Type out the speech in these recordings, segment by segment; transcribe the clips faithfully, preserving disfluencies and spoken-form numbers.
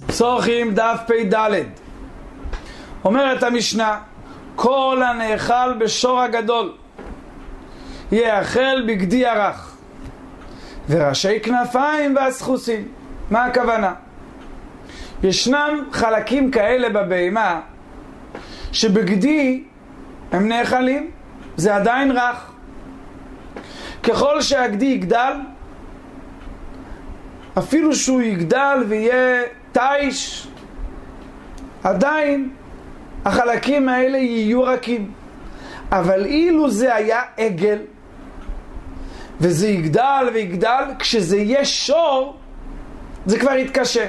צורכים דף פי דלת. אומרת המשנה, כל הנאכל בשור הגדול יאכל בגדי הרך וראשי כנפיים והסחוסים. מה הכוונה? ישנם חלקים כאלה בבהמה שבגדי הם נאכלים, זה עדיין רך. ככל שהגדי יגדל, אפילו שהוא יגדל ויהיה תיש, עדיין החלקים האלה יהיו רכים. אבל אילו זה היה עגל וזה יגדל ויגדל, כשזה יהיה שור זה כבר יתקשה.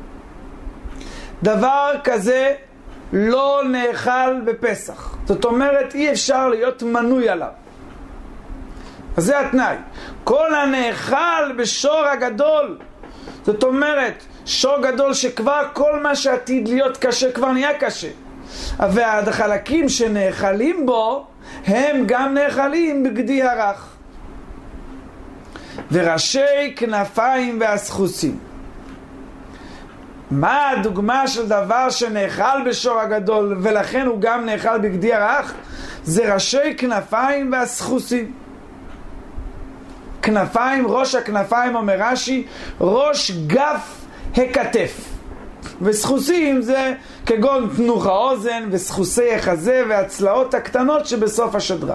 דבר כזה לא נאכל בפסח, זאת אומרת אי אפשר להיות מנוי עליו. אז זה התנאי, כל הנאכל בשור הגדול, זאת אומרת שור גדול שכבר כל מה שעתיד להיות קשה כבר נהיה קשה, והחלקים שנאכלים בו הם גם נאכלים בגדי הרך. וראשי כנפיים והסחוסים, מה הדוגמה של דבר שנאכל בשור הגדול ולכן הוא גם נאכל בגדי הרך? זה ראשי כנפיים והסחוסים. כנפיים, ראש הכנפיים אומר רש"י, ראש גף הכתף, וסחוסים זה כגון תנוך האוזן וסחוסי החזה והצלעות הקטנות שבסוף השדרה.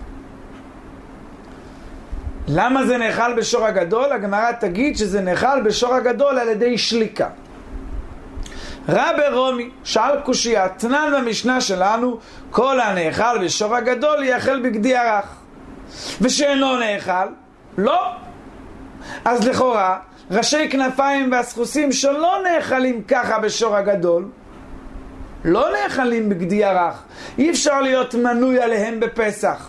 למה זה נאכל בשור הגדול? הגמרא תגיד שזה נאכל בשור הגדול על ידי שליקה. רבי רומי שאל קושיה, תנן במשנה שלנו כל הנאכל בשור הגדול יאכל בגדי הרך, ושאינו נאכל לא. אז לכאורה ראשי כנפיים והסחוסים שלא נאכלים ככה בשור הגדול לא נאכלים בגדי הרך, אי אפשר להיות מנוי עליהם בפסח.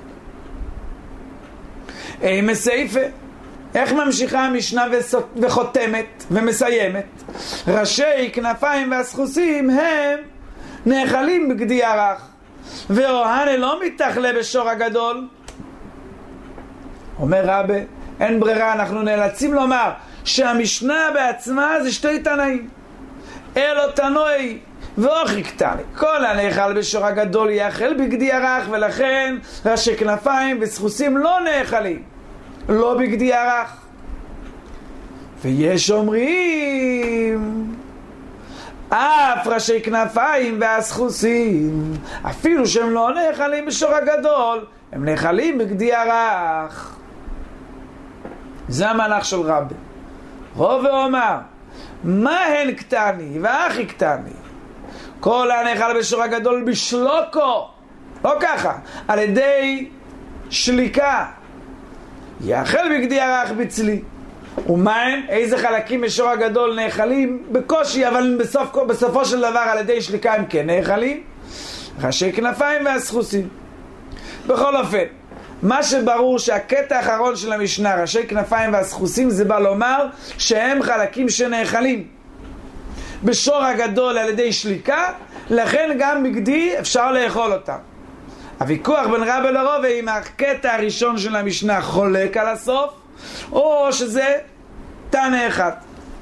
אי מסייפה, איך ממשיכה המשנה וחותמת ומסיימת? ראשי כנפיים והסחוסים הם נאכלים בגדי הרך, ואוהנה לא מתאכלה בשור הגדול. אומר רבי, אין ברירה, אנחנו נאלצים לומר שהמשנה בעצמה זה שתי תנאים, אלו תנוי ואוכי קטני, כל הנאכל בשור הגדול יאכל בגדי הרך, ולכן ראשי כנפיים וסחוסים לא נאכלים לא בגדי הרך. ויש אומרים אף ראשי כנפיים והסחוסים אפילו שהם לא נאכלים בשור הגדול הם נאכלים בגדי הרך. זה המהלך של רבי. רוב ואומר מה הן קטני ואחי קטני, כל הנאכל בשור הגדול בשלוקו, לא ככה, על ידי שליקה, יאכל בגדי הרך בצלי. ומהן, איזה חלקים בשור הגדול נאכלים בקושי, אבל בסוף, בסופו של דבר על ידי שליקה הם כן נאכלים? ראשי כנפיים והסחוסים. בכל אופן, מה שברור שהקטע האחרון של המשנה, ראשי כנפיים והסחוסים, זה בא לומר שהם חלקים שנאכלים בשור הגדול על ידי שליקה, לכן גם בגדי אפשר לאכול אותם. הוויכוח בין רבי לרוב אם הקטע הראשון של המשנה חולק על הסוף או שזה תנא אחד.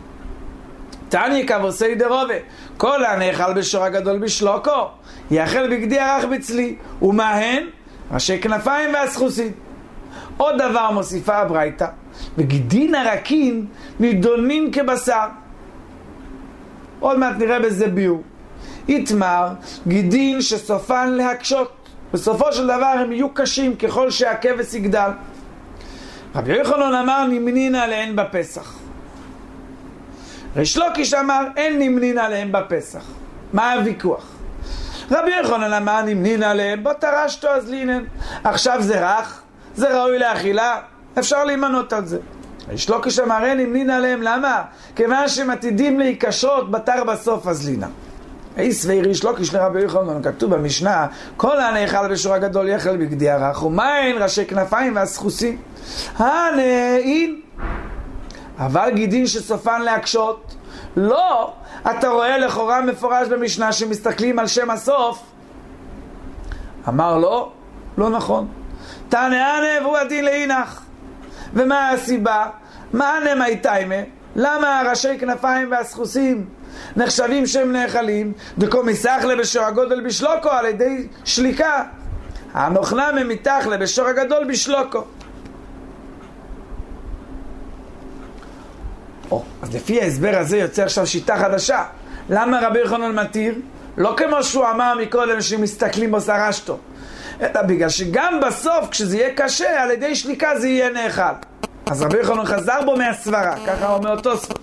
תניא כבוסי דרובה, כל הנאכל בשור הגדול בשלוקו יאכל בגדי הרך בצלי. ומה הן? ראשי כנפיים והסחוסים. עוד דבר מוסיפה הברייתא, וגדין הרכים נידונים כבשר. עוד מעט נראה בזה ביור. יתמר גדין שסופן להקשות, בסופו של דבר הם יהיו קשים ככל שהכבש יגדל. רבי יוחנן אמר נמנין עליהן בפסח, ריש לוקיש אמר אין נמנין עליהן בפסח. מה הוויכוח? רבי יוחנן אמר נמנין עליהן בוא תרשתו אז לינן, עכשיו זה רך, זה ראוי לאכילה, אפשר להימנות על זה. ריש לוקיש אמר אין נמנין עליהן, למה? כיוון שהם עתידים להיקשות בתר בסוף אז לינה. אי סבי ריש לוקיש לרבי יוחנן, כתוב במשנה כל הנאכל בשור הגדול יאכל בגדי הרך. ומהן? ראשי כנפיים והסחוסים. הנאין אבל גידין שסופן להקשות לא. אתה רואה לכאורה מפורש במשנה שמסתכלים על שם הסוף. אמר לא, לא נכון. תנא והוא הדין לאינך. ומה הסיבה? מה נמי תיימה? למה ראשי כנפיים והסחוסים נחשבים שהם נאכלים? דקו מסחלה בשור הגדול בשלוקו על ידי שליקה. הנוכנם מתחלה בשור הגדול בשלוקו. או, אז לפי ההסבר הזה יוצא עכשיו שיטה חדשה. למה רבי יוחנן מתיר? לא כמו שהוא אמר מקודם שמסתכלים בסרשתו, אלא בגלל שגם בסוף כשזה יהיה קשה על ידי שליקה זה יהיה נאכל. אז רבי יוחנן חזר בו מהסברה, ככה אומר אותו ספות.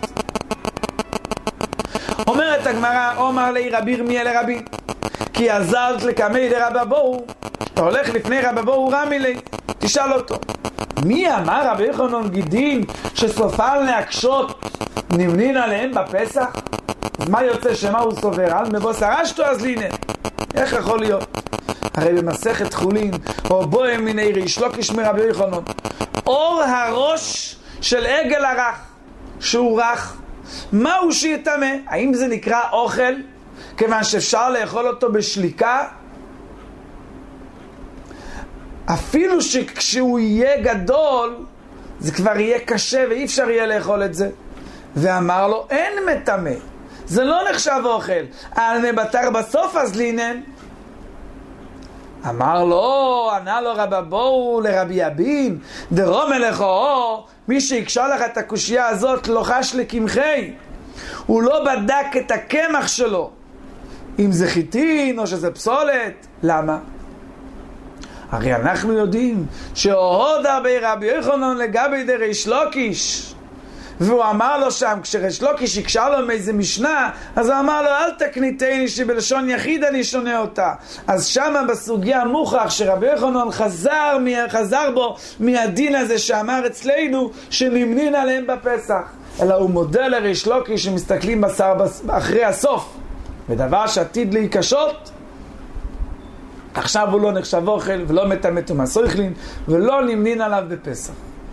אומרת הגמרא, אומר לי רבי ירמיה לרבי, כי עזרת לקמי לרבא בואו, אתה הולך לפני רבא בואו רמי לי, תשאל אותו, מי אמר רבי יוחנן גידין שסופן להקשות נמנין עליהם בפסח? אז מה יוצא שמה הוא סובר? על מבוס הרשתו אז לינה. איך יכול להיות? הרי במסכת חולין, או בוהם מיני ריש, לא כשמי רבי יוחנן, אור הראש של עגל הרך, שהוא רך, מהו שיטמא? האם זה נקרא אוכל? כיוון שאפשר לאכול אותו בשליקה? אפילו שכשהוא יהיה גדול, זה כבר יהיה קשה ואי אפשר יהיה לאכול את זה. ואמר לו, אין מטמא. זה לא נחשב אוכל. על מבטר בסוף אז לינן. אמר לו, ענה לו רבא בואו לרבי אבין, דרום אליכו, מי שיקשה לך את הקושייה הזאת לא חש לקמחי. הוא לא בדק את הקמח שלו, אם זה חיטין או שזה פסולת. למה? הרי אנחנו יודעים שהוד הרבה רבי יוחנן לגבי דריש לוקיש, והוא אמר לו שם, כשריש לוקיש יקשה לו מאיזה משנה, אז הוא אמר לו, אל תקניתני שבלשון יחיד אני שונה אותה. אז שם בסוגיה מוכח שרבי יוחנן חזר, חזר בו מהדין הזה שאמר אצלנו שנמנין עליהם בפסח, אלא הוא מודה לריש לוקיש שמסתכלים בשר אחרי הסוף, ודבר שעתיד להיקשות, עכשיו הוא לא נחשב אוכל ולא מטמא ומסריחלין ולא נמנין עליו בפסח.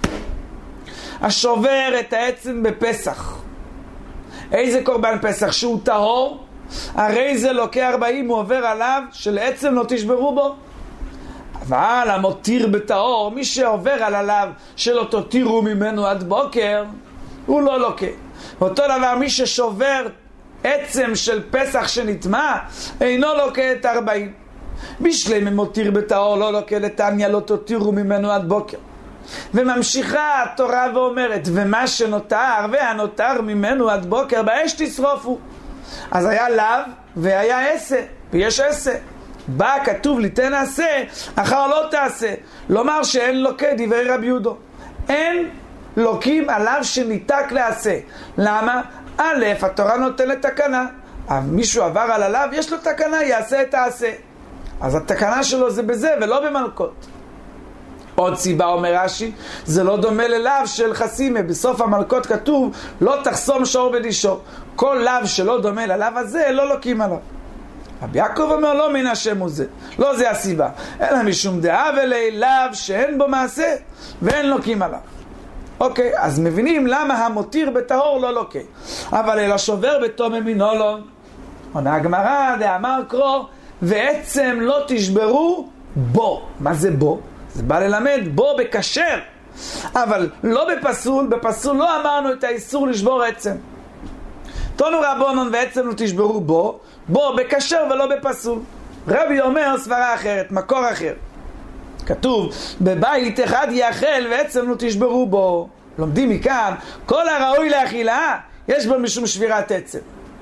השובר את העצם בפסח, איזה קורבן פסח? שהוא טהור, הרי זה לוקח ארבעים, הוא עובר עליו שלעצם לא תשברו בו. אבל המותיר בטהור, מי שעובר על עליו שלא תותירו ממנו עד בוקר, הוא לא לוקח. אותו דבר מי ששובר עצם של פסח שנטמא, אינו לוקח את ארבעים. בשלם מותיר בטהור לא לוקח לתניא לא תותירו ממנו עד בוקר. וממשיכה התורה ואומרת, ומה שנותר והנותר ממנו עד בוקר באש תשרופו. אז היה לאו והיה עשה, ויש עשה. בא כתוב ליתן עשה, אחר לא תעשה. לומר שאין לוקה דברי רבי יהודה. אין לוקים עליו שניתק לעשה. למה? א', התורה נותנת תקנה. מישהו עבר על עליו, יש לו תקנה, יעשה את העשה. אז התקנה שלו זה בזה ולא במלכות. עוד סיבה אומר רש"י, זה לא דומה ללאו של חסימה. בסוף המלכות כתוב לא תחסום שור בדישו. כל לאו שלא דומה ללאו הזה לא לוקים עליו. רבי יעקב אומר לא מן השם הוא זה, לא זה הסיבה, אלא משום דעה ולי לאו שאין בו מעשה ואין לוקים עליו. אוקיי, אז מבינים למה המותיר בטהור לא לוקה, אבל אלא שובר בתום מינו לא. עונה הגמרא דאמר קרוא ועצם לא תשברו בו. מה זה בו? זה בא ללמד בו בקשר, אבל לא בפסול. בפסול לא אמרנו את האיסור לשבור עצם. תונו רבונון ועצם לא תשברו בו, בו בקשר ולא בפסול. רבי אומר סברה אחרת, מקור אחר. כתוב בבית אחד יאכל ועצם לא תשברו בו. לומדים מכאן כל הראוי לאכילה יש בו משום שבירת עצם.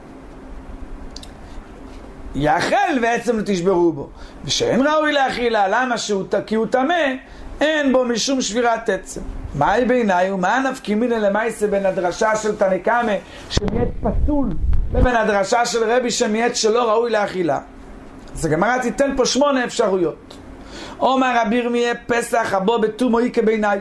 יאכל ועצם לא תשברו בו, ושאין ראוי לאכילה, למה שהוא כי הוא טמא, אין בו משום שבירת עצם. מהי בעיניי ומה נפקא מינה למעשה בין הדרשה של תנא קמא שמיית פסול לבין הדרשה של רבי שמיית שלא ראוי לאכילה? אז הגמרא תיתן פה שמונה אפשרויות. אומר רבי ירמיה פסח הבו בתומו איקה בעיניי.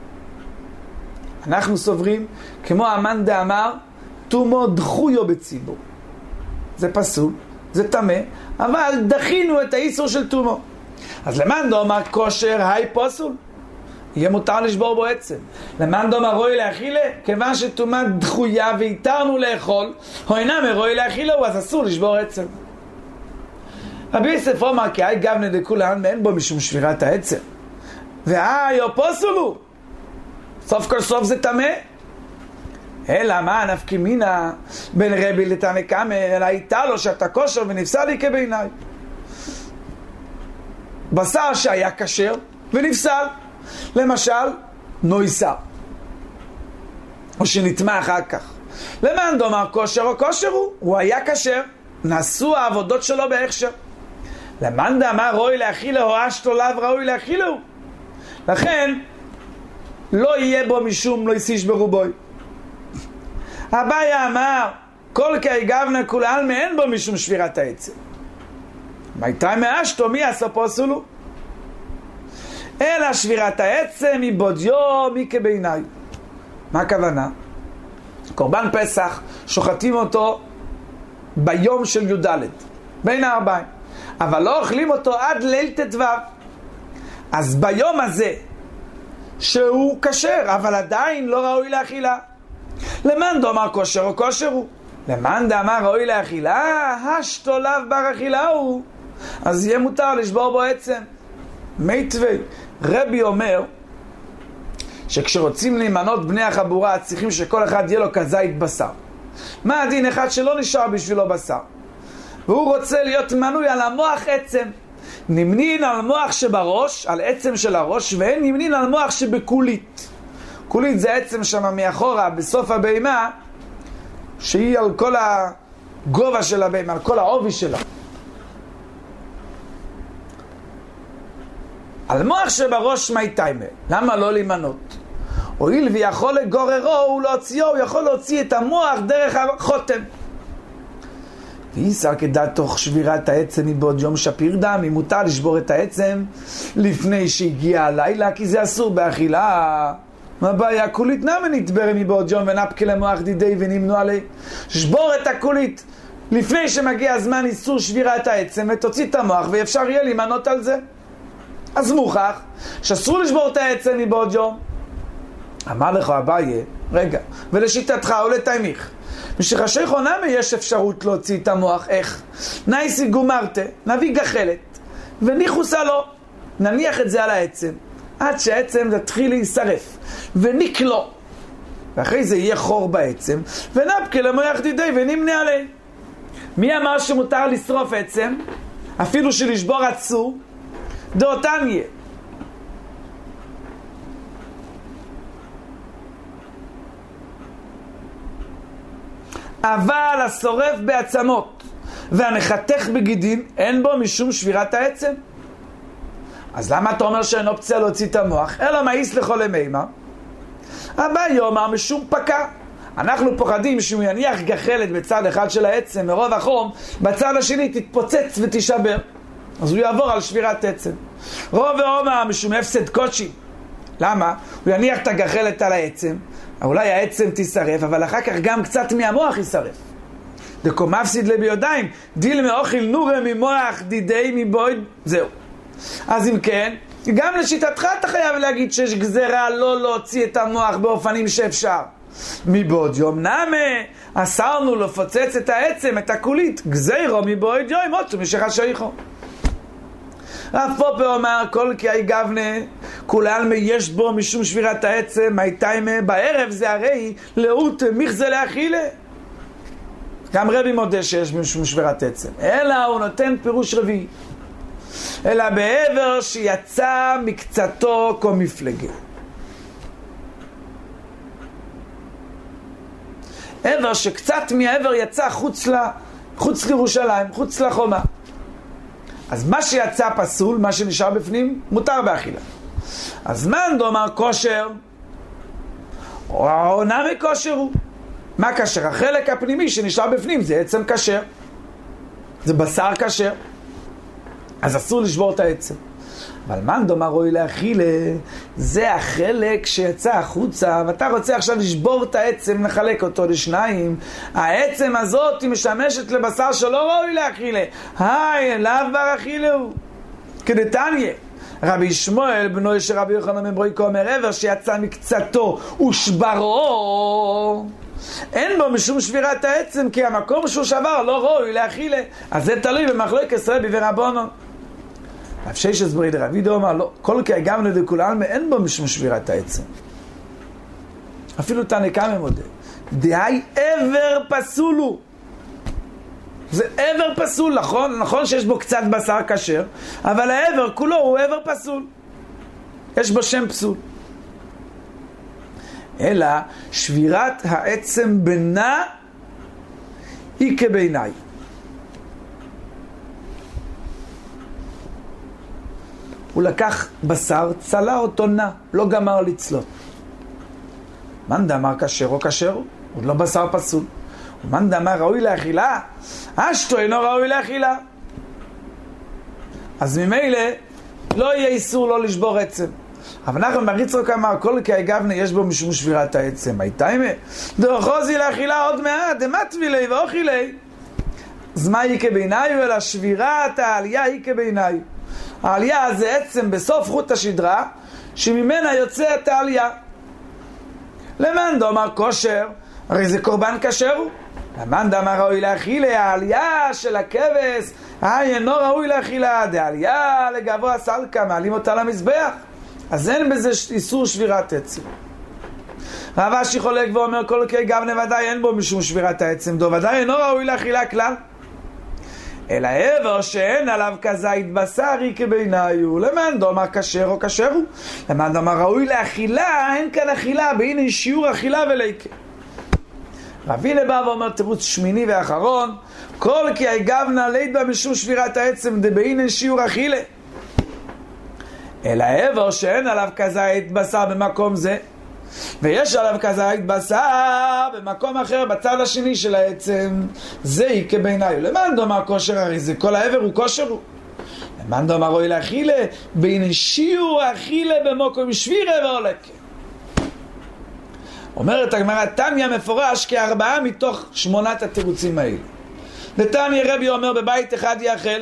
אנחנו סוברים כמו המאן דאמר תומו דחויו בציבור, זה פסול, זה טמא, אבל דחינו את האיסור של תומו. אז למאן דאמר כושר היי פסול, יהיה מותר לשבור בו עצם. למאן דאמר רואי לאכילה, כיוון שתומה דחויה והתרנו לאכול, או אינם רואי לאכילה, אז אסור לשבור עצם. רבי יוסף אומר כי היי גבנה דכולן ואין בו משום שבירת העצם, והי או פסול הוא, סוף כל סוף זה טמא. אלא מה נפקא מינה בין רבי לתנא קמא, אלא הייתה לו שאתה כושר ונפסל לי כבעיניי. בשר שהיה כשר ונפסל, למשל נויסר, או שנטמע אחר כך. למען דאמר כושר או כושר הוא, הוא היה כשר, נעשו העבודות שלו בהכשר. למאן דאמר ראוי להאכילו או אשתו לאו ראוי להאכילו, לכן לא יהיה בו משום לא יסיש ברובוי. אביי אמר כל כי גבנה כול עלמא אין בו משום שבירת העצם. מייתי מאשתו מי עשה פוסלו, אלא שבירת העצם היא בודיו מי כבעיניי. מה הכוונה? קורבן פסח שוחטים אותו ביום של י"ד בין הארבעים, אבל לא אוכלים אותו עד ליל ט"ו. אז ביום הזה שהוא כשר אבל עדיין לא ראוי לאכילה, למאן דאמר כושר או כושר הוא, למאן דאמר ראוי לאכילה השתו לאו בר אכילה הוא, אז יהיה מותר לשבור בו עצם. מיטבי רבי אומר שכשרוצים להימנות בני החבורה צריכים שכל אחד יהיה לו כזית בשר. מה הדין? אחד שלא נשאר בשבילו בשר והוא רוצה להיות מנוי על המוח עצם, נמנין על מוח שבראש, על עצם של הראש, ואין נמנין על מוח שבקולית. קולית זה עצם שם מאחורה בסוף הבהמה, שהיא על כל הגובה של הבהמה, על כל העובי שלה. על מוח שבראש מי טיימה, למה לא להימנות? הואיל ויכול לגוררו ולהוציאו, הוא יכול להוציא את המוח דרך החותם. ואיסר כדעת תוך שבירת העצם מבעוד יום שפיר דם, אם מותר לשבור את העצם לפני שהגיע הלילה, כי זה אסור באכילה. מה בעיה? קולית נמה נתברא מבעוד יום ונפקא למוח דידי ונמנו עלי. שבור את הקולית לפני שמגיע הזמן איסור שבירת העצם ותוציא את המוח ואפשר יהיה להימנות על זה. אז מוכח שאסור לשבור את העצם מבעוד יום. אמר לך אביי, רגע, ולשיטתך או לתיימיך, משחשי חונמי יש אפשרות להוציא את המוח. איך? נייסי גומרתה, נביא גחלת וניחוסה לו, נניח את זה על העצם עד שהעצם תתחיל להישרף ונקלו, ואחרי זה יהיה חור בעצם ונפקא למוח דידי ונמנה עליהם. מי אמר שמותר לשרוף עצם אפילו שלשבור עצור? דאותן יהיה. אבל השורף בעצמות והמחתך בגידין אין בו משום שבירת העצם. אז למה אתה אומר שאין אופציה להוציא את המוח? אלא מאיס לכל המימה. אביי אומר משום פקע. אנחנו פוחדים שהוא יניח גחלת בצד אחד של העצם מרוב החום, בצד השני תתפוצץ ותישבר, אז הוא יעבור על שבירת עצם. רוב ואומר משום הפסד קודשי. למה? הוא יניח את הגחלת על העצם, אולי העצם תישרף, אבל אחר כך גם קצת מהמוח יישרף. דקו מפסיד לביודיים, דיל מאוכל נורה ממוח דידי מבויד, זהו. אז אם כן, גם לשיטתך אתה חייב להגיד שיש גזרה לא להוציא את המוח באופנים שאפשר. מבעוד יום נמה, אסרנו לפוצץ את העצם, את הקולית, גזירו מבעוד יום, מוצו משחשיכו. רב פופר אומר, כל כי אי גבנה, כולן יש בו משום שבירת העצם, מי טיימה, בערב זה הרי לאות מחזה להכילה. גם רבי מודה שיש משום שבירת עצם, אלא הוא נותן פירוש רביעי. אלא בעבר שיצא מקצתו כמו מפלגה. עבר שקצת מהעבר יצא חוץ, לה, חוץ לירושלים, חוץ לחומה. אז מה שיצא פסול, מה שנשאר בפנים, מותר באכילה. אז מאן דאמר כושר, או נמי כושר הוא. מה כשר? החלק הפנימי שנשאר בפנים זה עצם כשר. זה בשר כשר. אז אסור לשבור את העצם. אבל מאן דאמר ראוי לאכילה, זה החלק שיצא החוצה, ואתה רוצה עכשיו לשבור את העצם, נחלק אותו לשניים. העצם הזאת היא משמשת לבשר שלא ראוי לאכילה. היי, לאו בר אכילה הוא. כדתניא, רבי שמואל בנו של רבי יוחנן בן ברוקה אומר, עבר שיצא מקצתו ושברו, אין בו משום שבירת העצם, כי המקום שהוא שבר לא ראוי לאכילה. אז זה תלוי במחלוקת רבי ורבנן. רב ששת ברי דרבי יהודה אומר, לא, כל כי גמנו דכולן אין בו משום שבירת העצם. אפילו תנא קמא מודה, דהי עבר פסול הוא. זה עבר פסול, נכון? נכון שיש בו קצת בשר כשר, אבל העבר כולו הוא עבר פסול. יש בו שם פסול. אלא שבירת העצם בינה היא כבעיניי. הוא לקח בשר, צלה אותו נע, לא גמר לצלות. מאן דאמר כשר או כשר הוא, עוד לא בשר פסול. ומאן דאמר ראוי לאכילה, אשתו אינו ראוי לאכילה. אז ממילא לא יהיה איסור לא לשבור עצם. אבל אנחנו מריצרוק אמר, כל כי הגבנה יש בו משום שבירת העצם. הייתה אימה, דאחוזי לאכילה עוד מעט, דמטבי לי ואוכי לי. אז מה היא כבעיניי? אלא שבירת העלייה היא כבעיניי. העלייה זה עצם בסוף חוט השדרה, שממנה יוצא את העלייה. למאן דאמר כושר, הרי זה קורבן כשר הוא. למאן דאמר ראוי לאכילה, העלייה של הכבש, אינו ראוי לאכילה, דעלייה לגבוה סלקה, מעלים אותה למזבח. אז אין בזה איסור שבירת עצם. רב אשי חולק ואומר, כל כי גבנה ודאי אין בו משום שבירת העצם, דו ודאי אינו ראוי לאכילה כלל. אלא עבר שאין עליו כזית בשר היא כבעיניי הוא. למאן דאמר כשר או כשר הוא. למאן דאמר ראוי לאכילה, אין כאן אכילה, בהנה שיעור אכילה וליקה. רבינה בא ואומר תירוץ שמיני ואחרון, כל כי הגבנה ליד בה משום שבירת העצם דבהנה שיעור אכילה. אלא עבר שאין עליו כזית בשר במקום זה, ויש עליו כזית בשר במקום אחר בצד השני של העצם, זה היא כבעיניי. למאן דאמר כושר, הרי זה כל העבר הוא כושר הוא. למאן דאמר ראוי לאכילה, בהנה שיעור אכילה במקום שבירה והולקה. אומרת הגמרא, תניא מפורש כארבעה מתוך שמונת התירוצים האלה. ותניא רבי אומר בבית אחד יאכל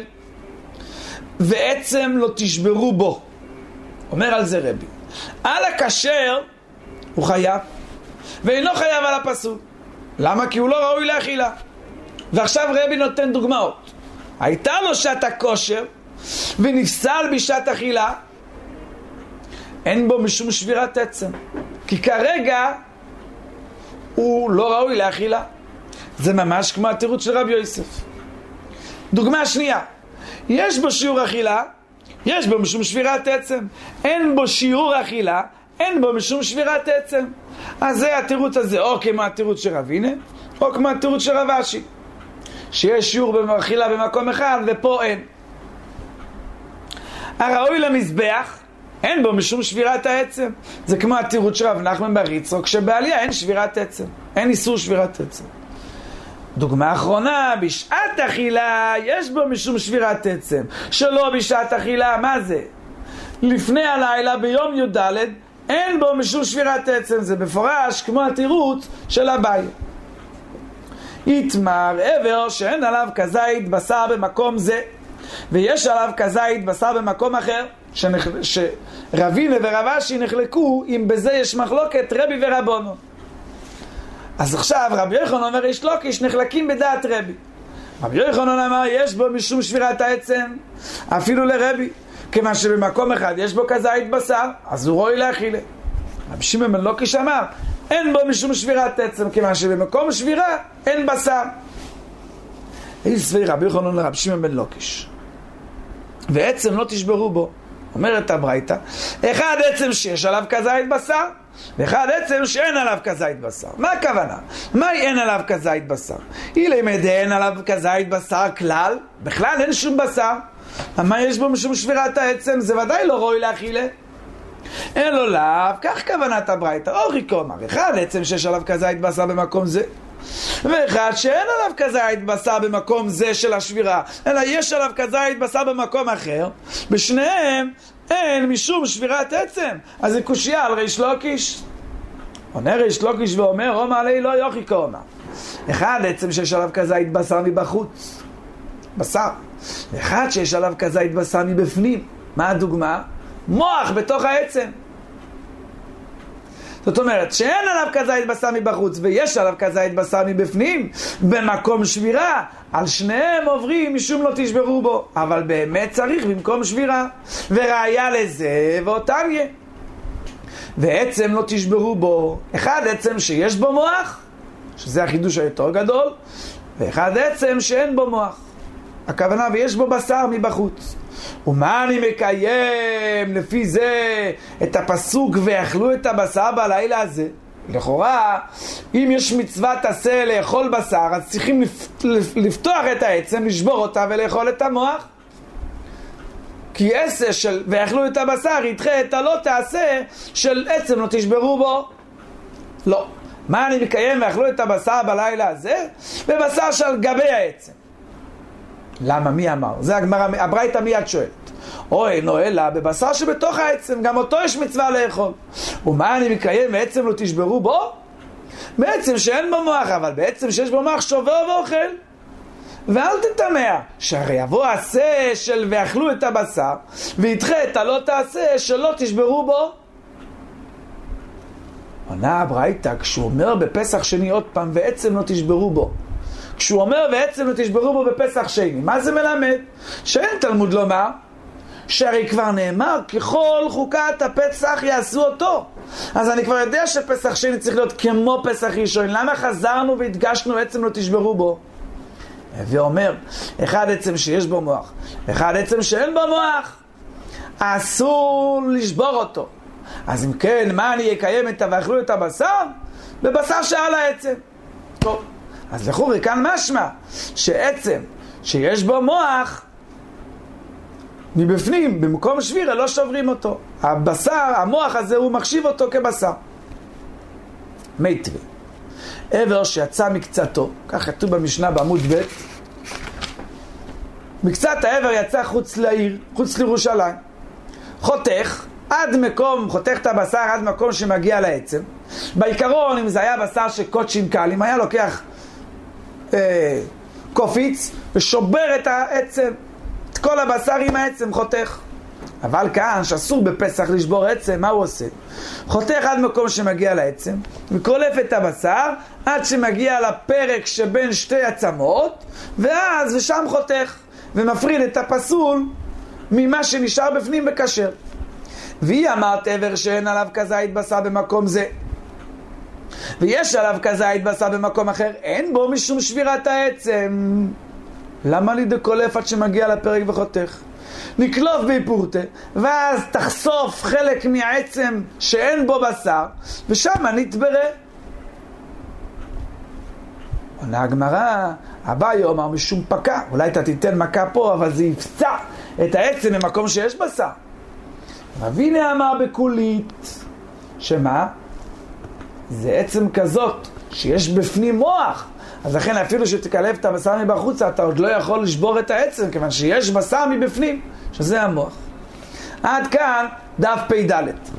ועצם לא תשברו בו. אומר על זה רבי, על הכשר הוא חייב ואינו חייב על הפסול. למה? כי הוא לא ראוי לאכילה. ועכשיו רבי נותן דוגמאות. הייתה לו שעת הכושר ונפסל בשעת אכילה, אין בו משום שבירת עצם, כי כרגע הוא לא ראוי לאכילה. זה ממש כמו התירוץ של רבי יוסף. דוגמה שנייה, יש בו שיעור אכילה, יש בו משום שבירת עצם. אין בו שיעור אכילה, אין בו משום שבירת עצם. אז זה התירוץ הזה, או כמו התירוץ של רבינה, או כמו התירוץ של רב אשי, שיש שיעור אכילה במקום אחד ופה אין. הראוי למזבח, אין בו משום שבירת העצם. זה כמו התירוץ של רב נחמן בר יצחק, שבעלייה אין שבירת עצם, אין איסור שבירת עצם. דוגמה אחרונה, בשעת אכילה יש בו משום שבירת עצם. שלא בשעת אכילה, מה זה? לפני הלילה ביום י"ד אין בו משום שבירת עצם. זה בפורש כמו התירוץ של אביי. יתמר עבר שאין עליו כזית בשר במקום זה, ויש עליו כזית בשר במקום אחר, שנח... שרבינה ורב אשי נחלקו אם בזה יש מחלוקת רבי ורבונו. אז עכשיו רבי יוחנן אומר יש לוקיש נחלקים בדעת רבי. רבי יוחנן אמר יש בו משום שבירת העצם אפילו לרבי, כיוון שבמקום אחד יש בו כזית בשר אז הוא ראוי לאכילה. רבי שמעון בן לוקיש אמר אין בו משום שבירת עצם, כיוון שבמקום שבירה אין בשר. איזה סביר רבי יוחנן לרבי שמעון בן לוקיש, ועצם לא תשברו בו. אומרת הברייתא, אחד עצם שיש עליו כזית בשר, ואחד עצם שאין עליו כזית בשר. מה הכוונה? מה אין עליו כזית בשר? אילי מדי אין עליו כזית בשר כלל, בכלל אין שום בשר. מה יש בו משום שבירת העצם? זה ודאי לא ראוי לאכילה. אין לו לאו, כך כוונת הברייתא. אורי קומר, אחד עצם שיש עליו כזית בשר במקום זה, ואחד שאין עליו כזית בשר במקום זה של השבירה, אלא יש עליו כזית בשר במקום אחר, בשניהם אין משום שבירת עצם. אז זה קושיה על ריש לוקיש. עונה ריש לוקיש ואומר רומא עלי לא יוכי קומר, אחד עצם שיש עליו כזית בשר מבחוץ, בשר, אחד שיש עליו כזית בשר מבפנים. מה הדוגמה? מוח בתוך העצם. זאת אומרת שאין עליו כזית בשר מבחוץ ויש עליו כזית בשר מבפנים במקום שבירה, על שניהם עוברים משום לא תשברו בו, אבל באמת צריך במקום שבירה. וראיה לזה ואותן יהיה ועצם לא תשברו בו, אחד עצם שיש בו מוח שזה החידוש היותר גדול, ואחד עצם שאין בו מוח. הכוונה, ויש בו בשר מבחוץ. ומה אני מקיים לפי זה את הפסוק ואכלו את הבשר בלילה הזה? לכאורה, אם יש מצוות עשה לאכול בשר, אז צריכים לפתוח את העצם, לשבור אותה ולאכול את המוח. כי עשה של ואכלו את הבשר ידחה את הלא תעשה של עצם לא תשברו בו. לא. מה אני מקיים ואכלו את הבשר בלילה הזה? בבשר של גבי העצם. למה? מי אמר? זה הגמרא, הברייתא מיד שואלת. או אינו אלא בבשר שבתוך העצם, גם אותו יש מצווה לאכול. ומה אני מקיים ועצם לא תשברו בו? בעצם שאין בו מוח, אבל בעצם שיש בו מוח שובר ואוכל. ואל תתמע, שהרי יבוא עשה של ואכלו את הבשר, וידחה את הלא תעשה שלא תשברו בו. עונה הברייתא, כשהוא אומר בפסח שני עוד פעם, ועצם לא תשברו בו. כשהוא אומר ועצם לא תשברו בו בפסח שני, מה זה מלמד? שאין תלמוד לומר, שהרי כבר נאמר, ככל חוקת הפסח יעשו אותו. אז אני כבר יודע שפסח שני צריך להיות כמו פסח ראשון. למה חזרנו והדגשנו עצם לא תשברו בו? ואומר, אחד עצם שיש בו מוח, אחד עצם שאין בו מוח, אסור לשבור אותו. אז אם כן, מה אני אקיים את ואכלו את הבשר? בבשר שעל העצם. טוב, אז לכאורה כאן משמע שעצם שיש בו מוח, מבפנים, במקום שבירה, לא שוברים אותו. הבשר, המוח הזה, הוא מחשיב אותו כבשר. מיטבי. עבר שיצא מקצתו, כך כתוב במשנה בעמוד ב', מקצת העבר יצא חוץ לעיר, חוץ לירושלים. חותך, עד מקום, חותך את הבשר עד מקום שמגיע לעצם. בעיקרון, אם זה היה בשר שקודשים קלים, היה לוקח אה, קופיץ ושובר את העצם, את כל הבשר עם העצם חותך. אבל כאן, שאסור בפסח לשבור עצם, מה הוא עושה? חותך עד מקום שמגיע לעצם, וקולף את הבשר עד שמגיע לפרק שבין שתי עצמות, ואז ושם חותך, ומפריד את הפסול ממה שנשאר בפנים בקשר. והיא אמרת עבר שאין עליו כזית בשר במקום זה, ויש עליו כזית בשר במקום אחר, אין בו משום שבירת העצם. למה לי דקולף עד שמגיע לפרק וחותך? נקלוף ביפורטה, ואז תחשוף חלק מהעצם שאין בו בשר, ושם נתברא. עונה הגמרא, אביי אומר משום פקע, אולי אתה תיתן מכה פה, אבל זה יפצע את העצם במקום שיש בשר. רבינה אמר בקולית, שמה? זה עצם כזאת, שיש בפנים מוח, אז לכן אפילו שתקלף את הבשר מבחוץ, אתה עוד לא יכול לשבור את העצם, כיוון שיש בשר מבפנים, שזה המוח. עד כאן דף פי ד'.